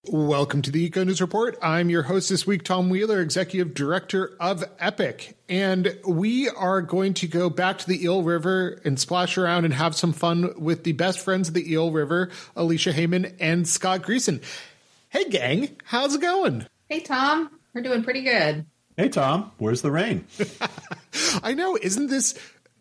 Welcome to the Eco News Report. I'm your host this week, Tom Wheeler, Executive Director of EPIC. And we are going to go back to the Eel River and splash around and have some fun with the best friends of the Eel River, Alicia Heyman and Scott Greason. Hey, gang, how's it going? Hey, Tom. We're doing pretty good. Hey, Tom. Where's the rain? I know. Isn't this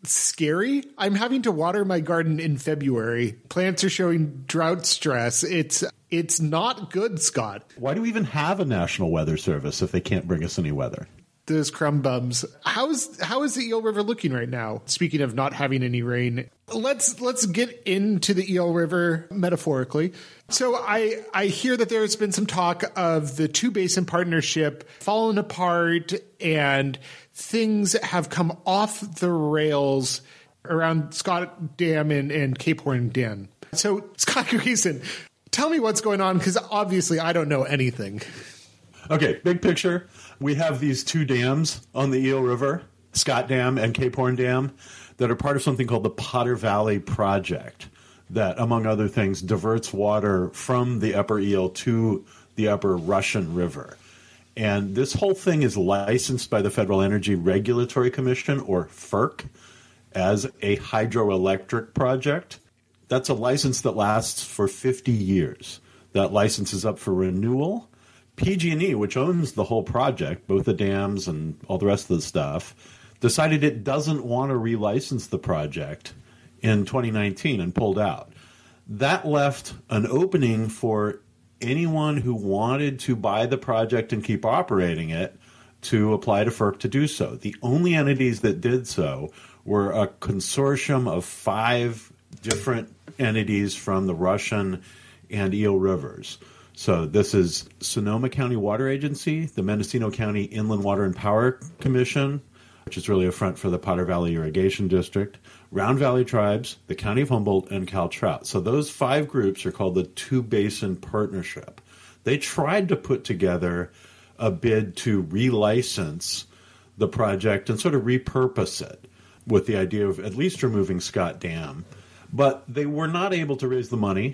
scary? I'm having to water my garden in February. Plants are showing drought stress. It's not good, Scott. Why do we even have a National Weather Service if they can't bring us any weather? Those crumb bums. How is the Eel River looking right now? Speaking of not having any rain, let's get into the Eel River metaphorically. So I hear that there's been some talk of the two basin partnership falling apart and things have come off the rails around Scott Dam and Cape Horn Dam. So Scott Greason, tell me what's going on, because obviously I don't know anything. Okay, big picture. We have these two dams on the Eel River, Scott Dam and Cape Horn Dam, that are part of something called the Potter Valley Project that, among other things, diverts water from the Upper Eel to the Upper Russian River. And this whole thing is licensed by the Federal Energy Regulatory Commission, or FERC, as a hydroelectric project. That's a license that lasts for 50 years. That license is up for renewal. PG&E, which owns the whole project, both the dams and all the rest of the stuff, decided it doesn't want to relicense the project in 2019 and pulled out. That left an opening for anyone who wanted to buy the project and keep operating it to apply to FERC to do so. The only entities that did so were a consortium of 5 different entities from the Russian and Eel Rivers. So this is Sonoma County Water Agency, the Mendocino County Inland Water and Power Commission, which is really a front for the Potter Valley Irrigation District, Round Valley Tribes, the County of Humboldt, and Cal Trout. So those 5 groups are called the Two Basin Partnership. They tried to put together a bid to relicense the project and sort of repurpose it with the idea of at least removing Scott Dam. But they were not able to raise the money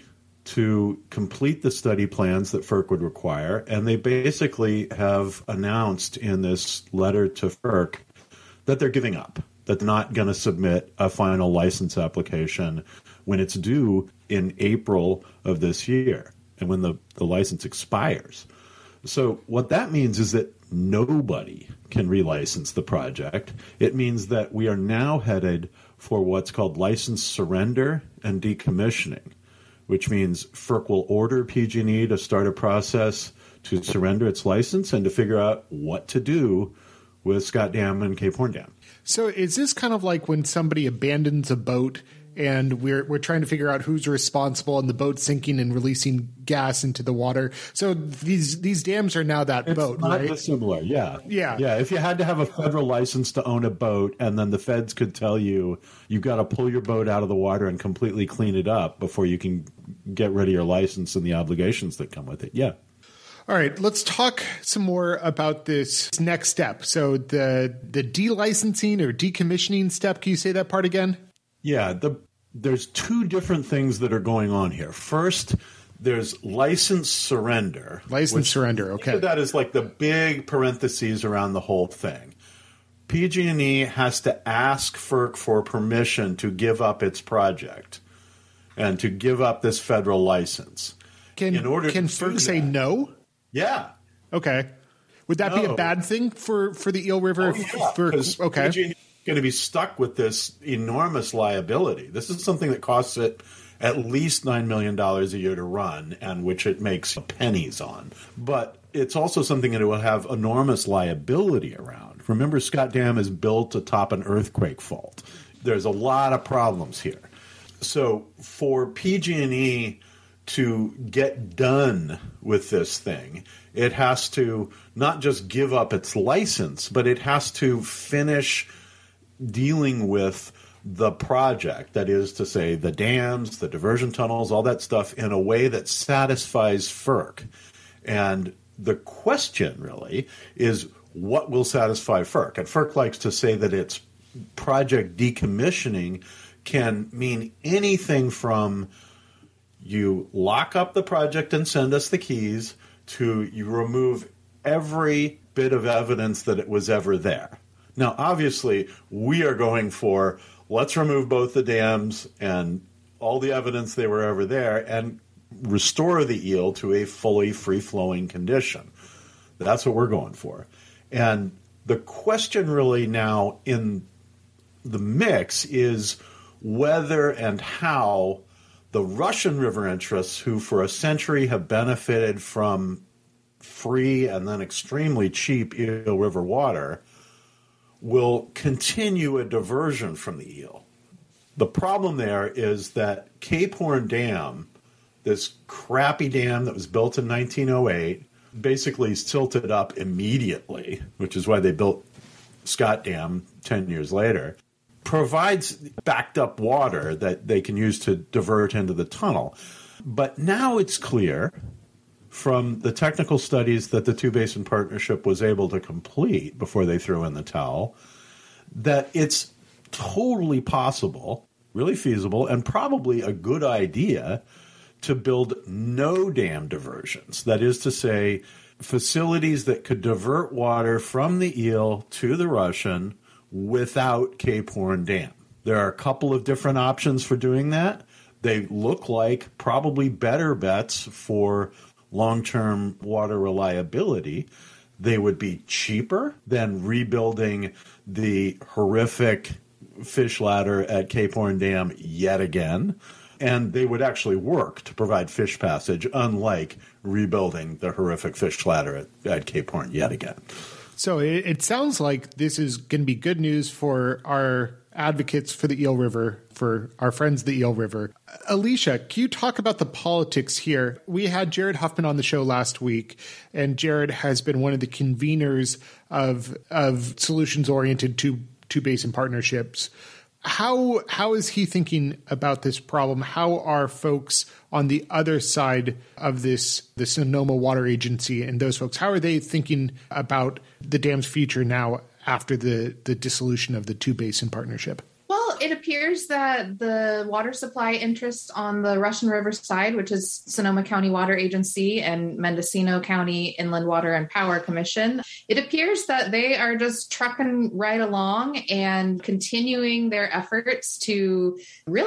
to complete the study plans that FERC would require, and they basically have announced in this letter to FERC that they're giving up, that they're not going to submit a final license application when it's due in April of this year and when the license expires. So what that means is that nobody can relicense the project. It means that we are now headed for what's called license surrender and decommissioning, which means FERC will order PG&E to start a process to surrender its license and to figure out what to do with Scott Dam and Cape Horn Dam. So is this kind of like when somebody abandons a boat and we're trying to figure out who's responsible and the boat's sinking and releasing gas into the water? So these dams are now that boat, right? It's not dissimilar, yeah. Yeah. Yeah, if you had to have a federal license to own a boat and then the feds could tell you got to pull your boat out of the water and completely clean it up before you can get rid of your license and the obligations that come with it, yeah. All right, let's talk some more about this next step. So the delicensing or decommissioning step, can you say that part again? Yeah, there's 2 different things that are going on here. First, there's license surrender. License surrender, okay. That is like the big parentheses around the whole thing. PG&E has to ask FERC for permission to give up its project and to give up this federal license. Can FERC say no? Yeah. Okay. Would that be a bad thing for the Eel River? Okay. PG&E is going to be stuck with this enormous liability. This is something that costs it at least $9 million a year to run, and which it makes pennies on. But it's also something that it will have enormous liability around. Remember, Scott Dam is built atop an earthquake fault. There's a lot of problems here. So for PG&E to get done with this thing, it has to not just give up its license, but it has to finish dealing with the project, that is to say the dams, the diversion tunnels, all that stuff, in a way that satisfies FERC. And the question really is, what will satisfy FERC? And FERC likes to say that its project decommissioning can mean anything from you lock up the project and send us the keys, to you remove every bit of evidence that it was ever there. Now, obviously, we are going for, let's remove both the dams and all the evidence they were ever there and restore the eel to a fully free-flowing condition. That's what we're going for. And the question really now in the mix is whether and how the Russian river interests, who for a century have benefited from free and then extremely cheap Eel River water, will continue a diversion from the eel. The problem there is that Cape Horn Dam, this crappy dam that was built in 1908, basically is tilted up immediately, which is why they built Scott Dam 10 years later, provides backed up water that they can use to divert into the tunnel. But now it's clear from the technical studies that the Two Basin Partnership was able to complete before they threw in the towel, that it's totally possible, really feasible, and probably a good idea to build no dam diversions. That is to say, facilities that could divert water from the eel to the Russian without Cape Horn Dam. There are a couple of different options for doing that. They look like probably better bets for long-term water reliability. They would be cheaper than rebuilding the horrific fish ladder at Cape Horn Dam yet again. And they would actually work to provide fish passage, unlike rebuilding the horrific fish ladder at Cape Horn yet again. So it sounds like this is going to be good news for our advocates for the Eel River, for our friends the Eel River. Alicia, can you talk about the politics here? We had Jared Huffman on the show last week, and Jared has been one of the conveners of solutions-oriented two basin partnerships. How is he thinking about this problem? How are folks on the other side of this, the Sonoma Water Agency and those folks, how are they thinking about the dam's future now after the dissolution of the Two Basin Partnership? Well, it appears that the water supply interests on the Russian River side, which is Sonoma County Water Agency and Mendocino County Inland Water and Power Commission, it appears that they are just trucking right along and continuing their efforts to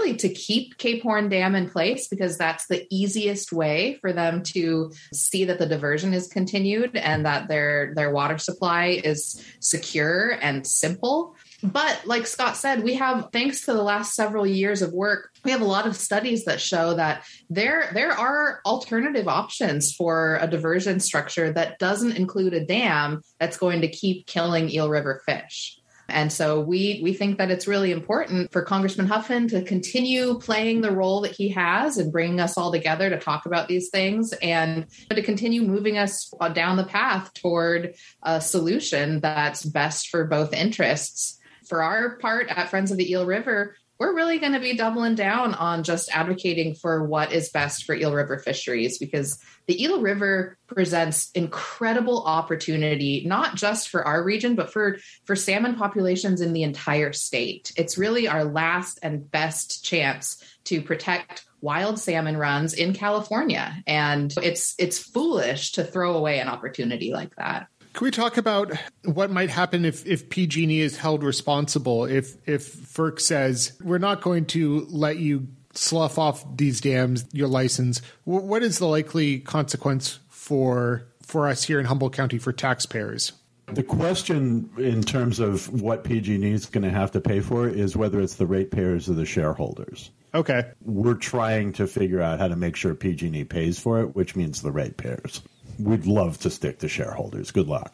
keep Cape Horn Dam in place, because that's the easiest way for them to see that the diversion is continued and that their water supply is secure and simple. But like Scott said, we have, thanks to the last several years of work, we have a lot of studies that show that there are alternative options for a diversion structure that doesn't include a dam that's going to keep killing Eel River fish. And so we think that it's really important for Congressman Huffman to continue playing the role that he has and bringing us all together to talk about these things and to continue moving us down the path toward a solution that's best for both interests. For our part at Friends of the Eel River, we're really going to be doubling down on just advocating for what is best for Eel River fisheries, because the Eel River presents incredible opportunity, not just for our region, but for salmon populations in the entire state. It's really our last and best chance to protect wild salmon runs in California. And it's foolish to throw away an opportunity like that. Can we talk about what might happen if PG&E is held responsible? If FERC says, we're not going to let you slough off these dams, your license, what is the likely consequence for us here in Humboldt County for taxpayers? The question in terms of what PG&E is going to have to pay for is whether it's the ratepayers or the shareholders. Okay. We're trying to figure out how to make sure PG&E pays for it, which means the ratepayers. We'd love to stick to shareholders. Good luck.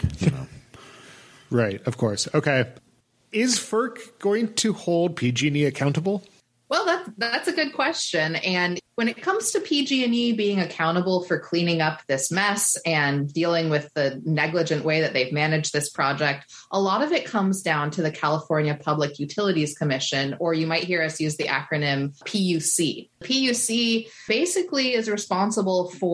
Right, of course. Okay. Is FERC going to hold PG&E accountable? Well, that's a good question. And when it comes to PG&E being accountable for cleaning up this mess and dealing with the negligent way that they've managed this project, a lot of it comes down to the California Public Utilities Commission, or you might hear us use the acronym PUC. PUC basically is responsible for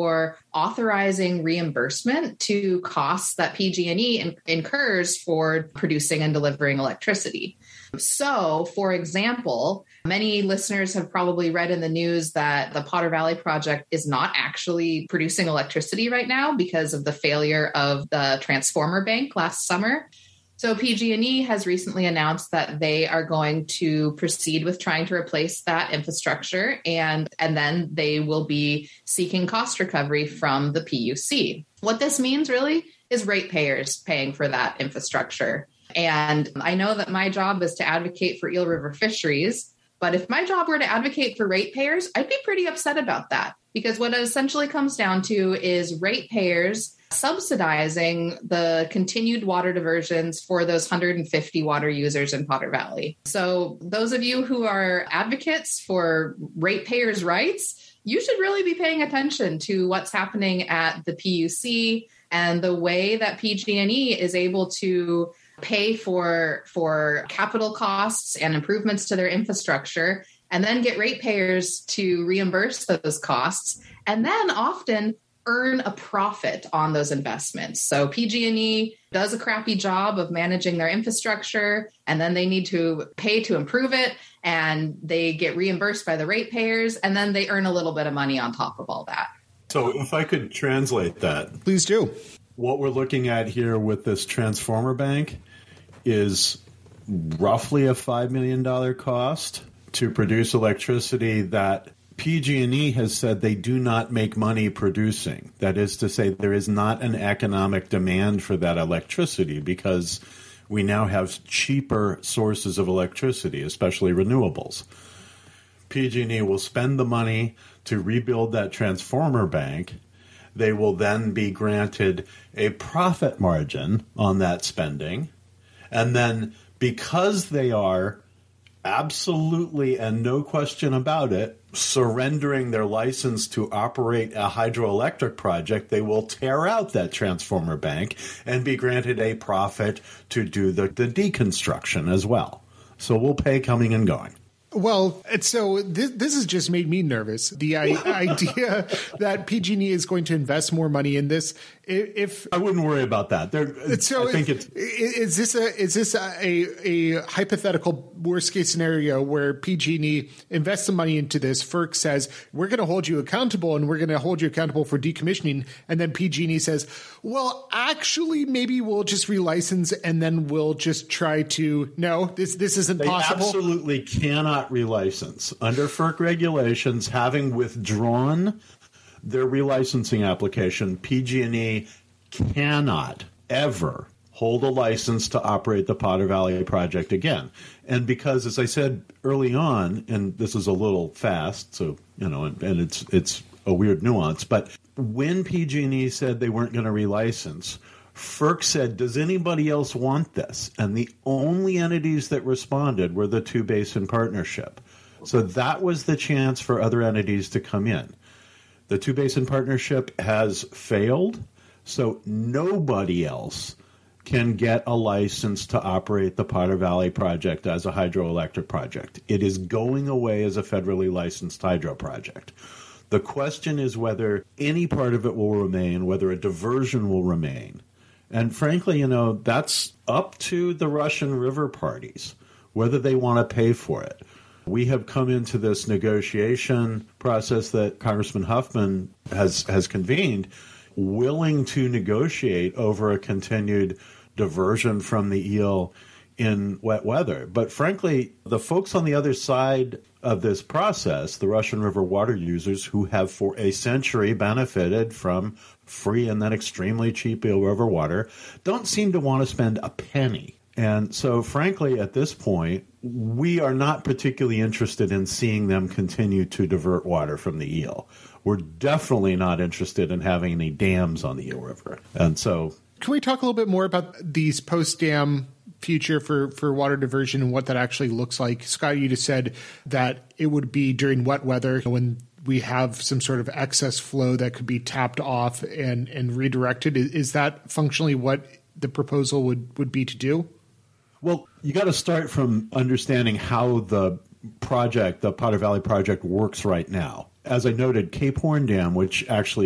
authorizing reimbursement to costs that PG&E incurs for producing and delivering electricity. So, for example, many listeners have probably read in the news that the Potter Valley project is not actually producing electricity right now because of the failure of the transformer bank last summer. So PG&E has recently announced that they are going to proceed with trying to replace that infrastructure, and then they will be seeking cost recovery from the PUC. What this means really is ratepayers paying for that infrastructure. And I know that my job is to advocate for Eel River fisheries, but if my job were to advocate for ratepayers, I'd be pretty upset about that, because what it essentially comes down to is ratepayers subsidizing the continued water diversions for those 150 water users in Potter Valley. So those of you who are advocates for ratepayers' rights, you should really be paying attention to what's happening at the PUC and the way that PG&E is able to pay for capital costs and improvements to their infrastructure, and then get ratepayers to reimburse those costs, and then often earn a profit on those investments. So PG&E does a crappy job of managing their infrastructure, and then they need to pay to improve it, and they get reimbursed by the ratepayers, and then they earn a little bit of money on top of all that. So if I could translate that. Please do. What we're looking at here with this transformer bank is roughly a $5 million cost to produce electricity that PG&E has said they do not make money producing. That is to say, there is not an economic demand for that electricity because we now have cheaper sources of electricity, especially renewables. PG&E will spend the money to rebuild that transformer bank. They will then be granted a profit margin on that spending. And then because they are absolutely and no question about it surrendering their license to operate a hydroelectric project, they will tear out that transformer bank and be granted a profit to do the deconstruction as well. So we'll pay coming and going. Well, so this has just made me nervous. The idea that PG&E is going to invest more money in this, if I wouldn't worry about that. Is this a hypothetical worst case scenario where PG&E invests some money into this? FERC says we're going to hold you accountable, and we're going to hold you accountable for decommissioning, and then PG&E says, well, actually, maybe we'll just relicense, and then we'll just try to this isn't possible. They absolutely cannot relicense under FERC regulations. Having withdrawn their relicensing application, PG&E cannot ever hold a license to operate the Potter Valley project again. And because, as I said early on, and this is a little fast, so and it's a weird nuance, but when PG&E said they weren't going to relicense, FERC said, does anybody else want this? And the only entities that responded were the Two Basin Partnership. So that was the chance for other entities to come in. The Two Basin Partnership has failed, so nobody else can get a license to operate the Potter Valley project as a hydroelectric project. It is going away as a federally licensed hydro project. The question is whether any part of it will remain, whether a diversion will remain. And frankly, that's up to the Russian River parties, whether they want to pay for it. We have come into this negotiation process that Congressman Huffman has convened, willing to negotiate over a continued diversion from the eel in wet weather. But frankly, the folks on the other side of this process, the Russian River water users who have for a century benefited from free and then extremely cheap Eel River water, don't seem to want to spend a penny. And so, frankly, at this point, we are not particularly interested in seeing them continue to divert water from the eel. We're definitely not interested in having any dams on the Eel River. And so, can we talk a little bit more about these post-dam future for water diversion and what that actually looks like? Scott, you just said that it would be during wet weather when we have some sort of excess flow that could be tapped off and redirected. Is that functionally what the proposal would be to do? Well, you got to start from understanding how the project, the Potter Valley project, works right now. As I noted, Cape Horn Dam, which actually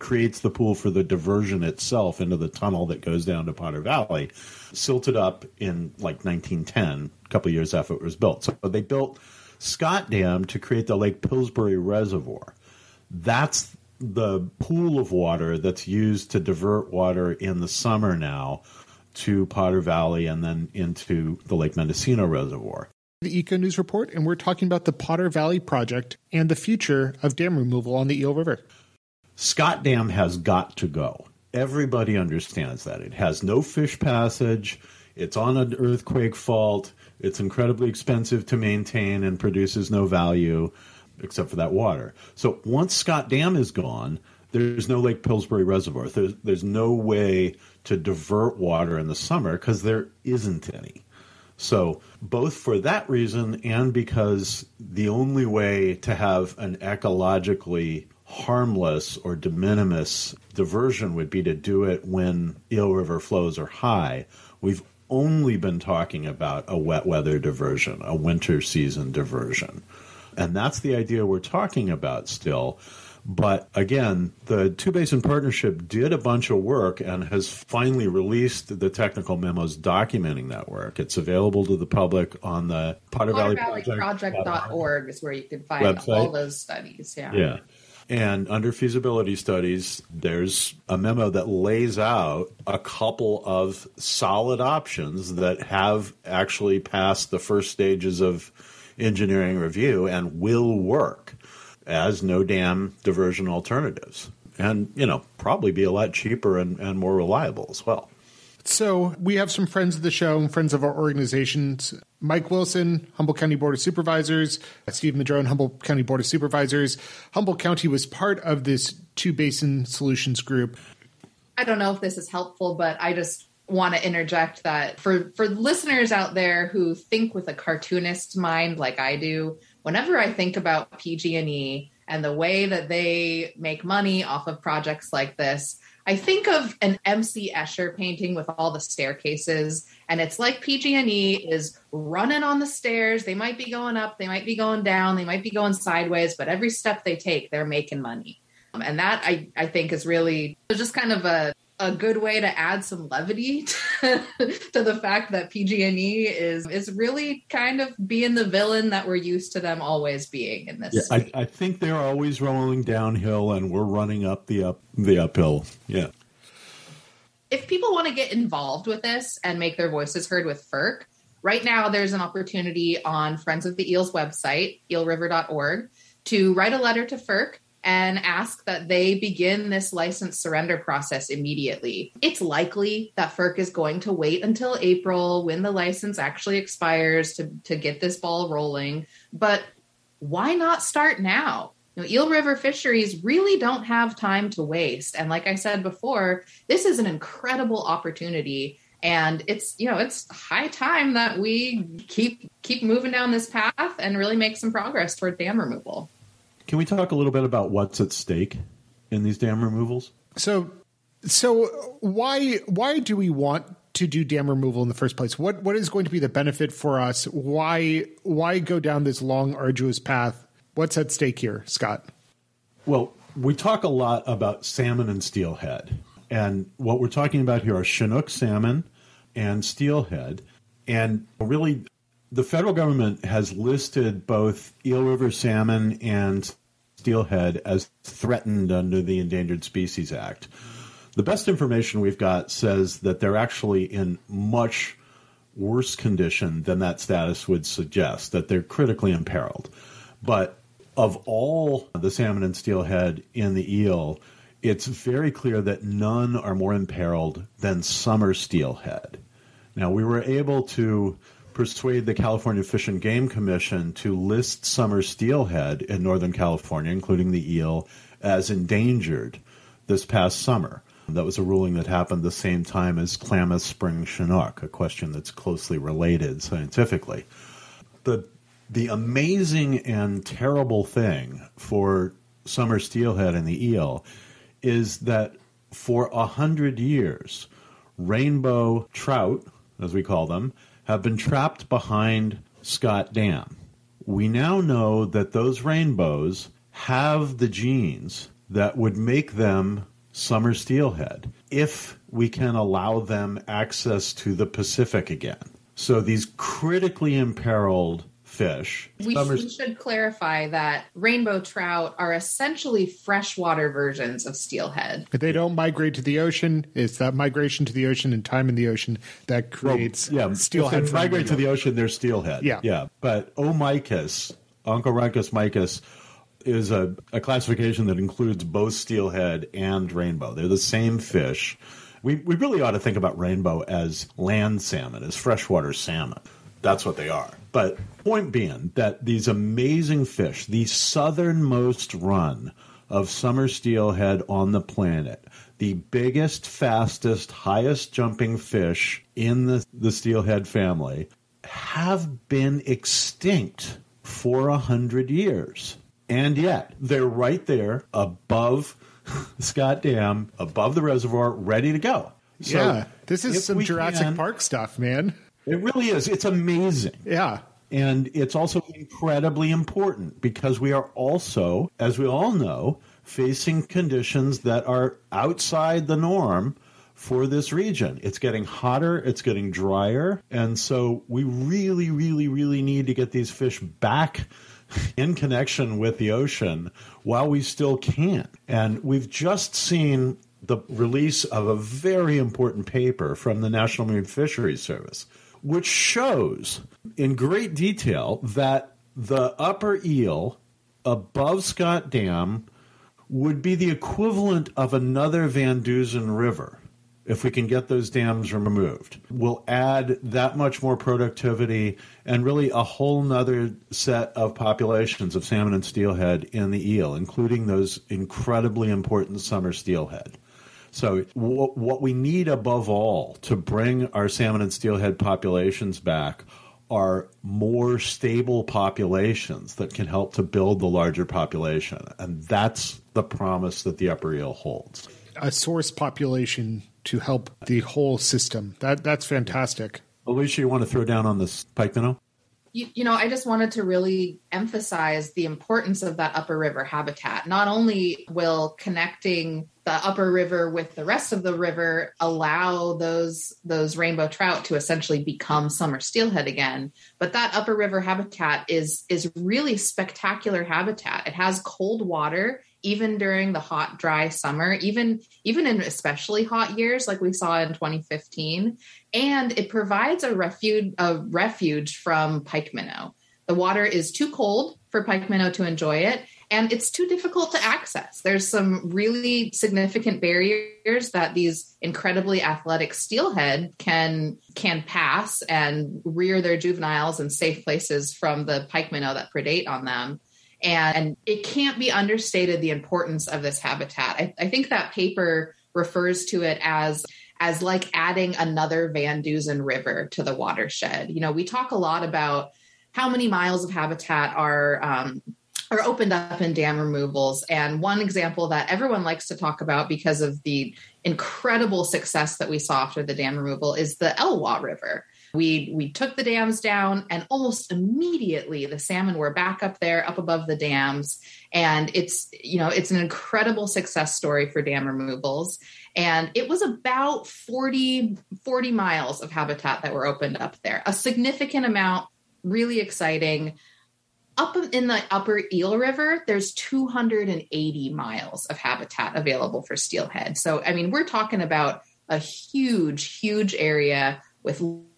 creates the pool for the diversion itself into the tunnel that goes down to Potter Valley, silted up in like 1910, a couple of years after it was built. So they built Scott Dam to create the Lake Pillsbury Reservoir. That's the pool of water that's used to divert water in the summer now to Potter Valley and then into the Lake Mendocino Reservoir. The Eco News Report, and we're talking about the Potter Valley Project and the future of dam removal on the Eel River. Scott Dam has got to go. Everybody understands that. It has no fish passage. It's on an earthquake fault. It's incredibly expensive to maintain and produces no value except for that water. So once Scott Dam is gone, there's no Lake Pillsbury Reservoir. There's no way to divert water in the summer because there isn't any. So both for that reason and because the only way to have an ecologically harmless or de minimis diversion would be to do it when Eel River flows are high, we've only been talking about a wet weather diversion, a winter season diversion. And that's the idea we're talking about still. But again, the Two Basin Partnership did a bunch of work and has finally released the technical memos documenting that work. It's available to the public on the Potter Valley Project.org is where you can find website. All those studies. Yeah. And under feasibility studies, there's a memo that lays out a couple of solid options that have actually passed the first stages of engineering review and will work as no dam diversion alternatives. And, probably be a lot cheaper and more reliable as well. So we have some friends of the show and friends of our organizations. Mike Wilson, Humboldt County Board of Supervisors, Steve Madrone, Humboldt County Board of Supervisors. Humboldt County was part of this Two Basin Solutions group. I don't know if this is helpful, but I just want to interject that for listeners out there who think with a cartoonist mind like I do, whenever I think about PG&E and the way that they make money off of projects like this, I think of an M.C. Escher painting with all the staircases, and it's like PG&E is running on the stairs. They might be going up, they might be going down, they might be going sideways, but every step they take, they're making money. And that, I think, is really just kind of a good way to add some levity to the fact that PG&E is really kind of being the villain that we're used to them always being in this. Yeah, I think they're always rolling downhill and we're running up the uphill. Yeah. If people want to get involved with this and make their voices heard with FERC, right now there's an opportunity on Friends of the Eels website, eelriver.org, to write a letter to FERC and ask that they begin this license surrender process immediately. It's likely that FERC is going to wait until April when the license actually expires to get this ball rolling. But why not start now? Eel River fisheries really don't have time to waste. And like I said before, this is an incredible opportunity. And it's high time that we keep moving down this path and really make some progress toward dam removal. Can we talk a little bit about what's at stake in these dam removals? So why do we want to do dam removal in the first place? What is going to be the benefit for us? Why go down this long, arduous path? What's at stake here, Scott? Well, we talk a lot about salmon and steelhead. And what we're talking about here are Chinook salmon and steelhead. And really, the federal government has listed both Eel River salmon and steelhead as threatened under the Endangered Species Act. The best information we've got says that they're actually in much worse condition than that status would suggest, that they're critically imperiled. But of all the salmon and steelhead in the eel, it's very clear that none are more imperiled than summer steelhead. Now, we were able to persuade the California Fish and Game Commission to list summer steelhead in Northern California, including the eel, as endangered this past summer. That was a ruling that happened the same time as Klamath Spring Chinook, a question that's closely related scientifically. The amazing and terrible thing for summer steelhead and the eel is that for 100 years, rainbow trout, as we call them, have been trapped behind Scott Dam. We now know that those rainbows have the genes that would make them summer steelhead if we can allow them access to the Pacific again. So these critically imperiled fish. We should clarify that rainbow trout are essentially freshwater versions of steelhead. But they don't migrate to the ocean. It's that migration to the ocean and time in the ocean that creates steelhead. If they migrate to the ocean, they're steelhead. Yeah. But Omycus, Oncorhynchus mycus, is a classification that includes both steelhead and rainbow. They're the same fish. We really ought to think about rainbow as land salmon, as freshwater salmon. That's what they are. But point being that these amazing fish, the southernmost run of summer steelhead on the planet, the biggest, fastest, highest jumping fish in the steelhead family, have been extinct for 100 years. And yet they're right there above Scott Dam, above the reservoir, ready to go. So this is some Jurassic Park stuff, man. It really is. It's amazing. Yeah. And it's also incredibly important because we are also, as we all know, facing conditions that are outside the norm for this region. It's getting hotter, it's getting drier, and so we really, really, really need to get these fish back in connection with the ocean while we still can. And we've just seen the release of a very important paper from the National Marine Fisheries Service, which shows in great detail that the upper eel above Scott Dam would be the equivalent of another Van Dusen River if we can get those dams removed. We'll add that much more productivity and really a whole nother set of populations of salmon and steelhead in the eel, including those incredibly important summer steelhead. So what we need above all to bring our salmon and steelhead populations back are more stable populations that can help to build the larger population. And that's the promise that the upper eel holds. A source population to help the whole system. That's fantastic. Alicia, you want to throw down on this pike minnow? You know, I just wanted to really emphasize the importance of that upper river habitat. Not only will connecting the upper river with the rest of the river allow those rainbow trout to essentially become summer steelhead again, but that upper river habitat is really spectacular habitat. It has cold water even during the hot, dry summer, even in especially hot years like we saw in 2015. And it provides a refuge from pike minnow. The water is too cold for pike minnow to enjoy it, and it's too difficult to access. There's some really significant barriers that these incredibly athletic steelhead can pass and rear their juveniles in safe places from the pike minnow that predate on them. And it can't be understated the importance of this habitat. I think that paper refers to it as like adding another Van Dusen River to the watershed. You know, we talk a lot about how many miles of habitat are opened up in dam removals. And one example that everyone likes to talk about because of the incredible success that we saw after the dam removal is the Elwha River. We took the dams down and almost immediately the salmon were back up there, up above the dams. And it's an incredible success story for dam removals. And it was about 40 miles of habitat that were opened up there, a significant amount, really exciting. Up in the upper Eel River, there's 280 miles of habitat available for steelhead. So, I mean, we're talking about a huge, huge area with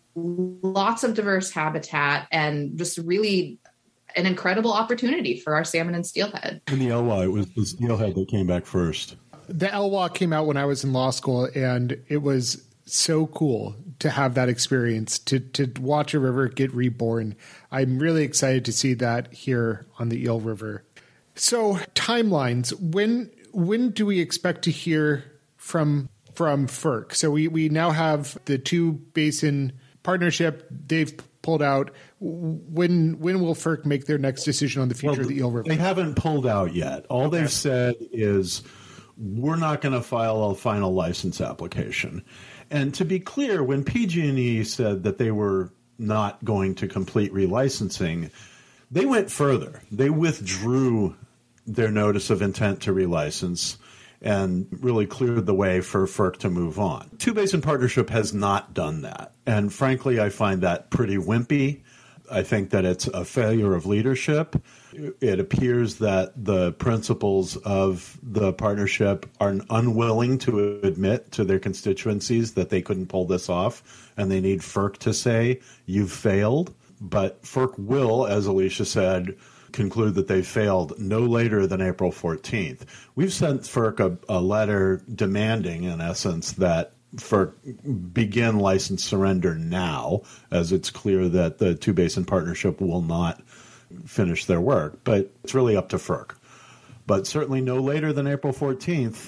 lots of diverse habitat and just really an incredible opportunity for our salmon and steelhead. In the Elwha, it was the steelhead that came back first. The Elwha came out when I was in law school, and it was so cool to have that experience, to watch a river get reborn. I'm really excited to see that here on the Eel River. So timelines, when do we expect to hear from FERC? So we now have the two basin partnership. They've pulled out. When will FERC make their next decision on the future of the Eel River? They haven't pulled out yet. All they've said is we're not going to file a final license application. And to be clear, when PG&E said that they were not going to complete relicensing, they went further. They withdrew their notice of intent to relicense and really cleared the way for FERC to move on. Two Basin Partnership has not done that. And frankly, I find that pretty wimpy. I think that it's a failure of leadership. It appears that the principals of the partnership are unwilling to admit to their constituencies that they couldn't pull this off, and they need FERC to say, you've failed. But FERC will, as Alicia said, conclude that they failed no later than April 14th. We've sent FERC a letter demanding, in essence, that FERC begin license surrender now, as it's clear that the Two Basin Partnership will not finish their work. But it's really up to FERC. But certainly no later than April 14th,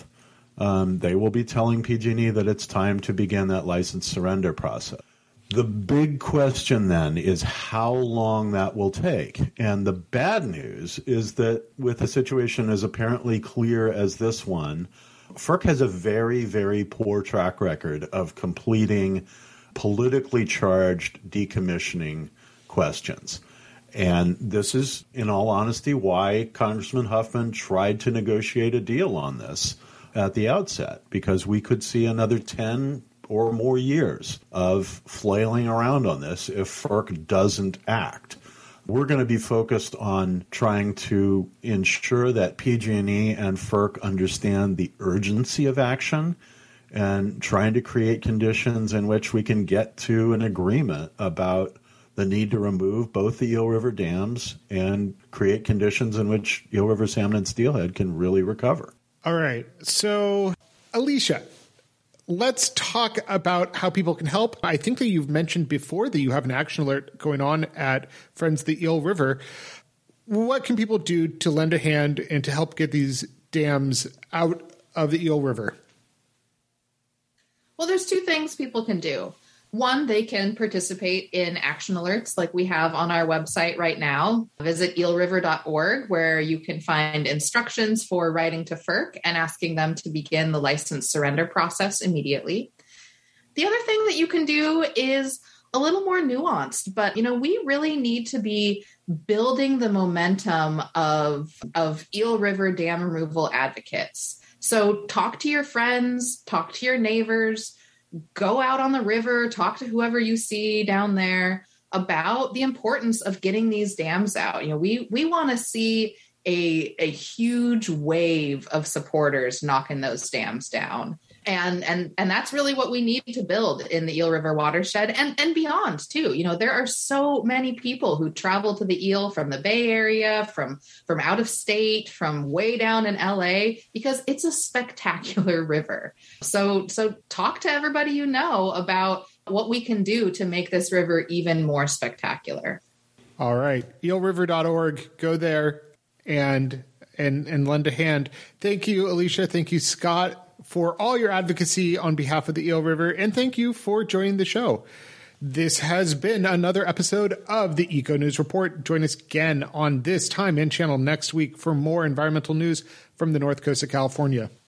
they will be telling PG&E that it's time to begin that license surrender process. The big question then is how long that will take. And the bad news is that with a situation as apparently clear as this one, FERC has a very, very poor track record of completing politically charged decommissioning questions. And this is, in all honesty, why Congressman Huffman tried to negotiate a deal on this at the outset, because we could see another 10 or more years of flailing around on this if FERC doesn't act. We're going to be focused on trying to ensure that PG&E and FERC understand the urgency of action and trying to create conditions in which we can get to an agreement about the need to remove both the Eel River dams and create conditions in which Eel River salmon and steelhead can really recover. All right. So, Alicia, let's talk about how people can help. I think that you've mentioned before that you have an action alert going on at Friends of the Eel River. What can people do to lend a hand and to help get these dams out of the Eel River? Well, there's two things people can do. One, they can participate in action alerts like we have on our website right now. Visit eelriver.org, where you can find instructions for writing to FERC and asking them to begin the license surrender process immediately. The other thing that you can do is a little more nuanced, but we really need to be building the momentum of Eel River dam removal advocates. So talk to your friends, talk to your neighbors, go out on the river, talk to whoever you see down there about the importance of getting these dams out. We want to see a huge wave of supporters knocking those dams down. And that's really what we need to build in the Eel River watershed and beyond too. There are so many people who travel to the Eel from the Bay Area, from out of state, from way down in LA, because it's a spectacular river. So talk to everybody you know about what we can do to make this river even more spectacular. All right. eelriver.org. Go there and lend a hand. Thank you, Alicia. Thank you, Scott, for all your advocacy on behalf of the Eel River, and thank you for joining the show. This has been another episode of the Eco News Report. Join us again on this time and channel next week for more environmental news from the North Coast of California.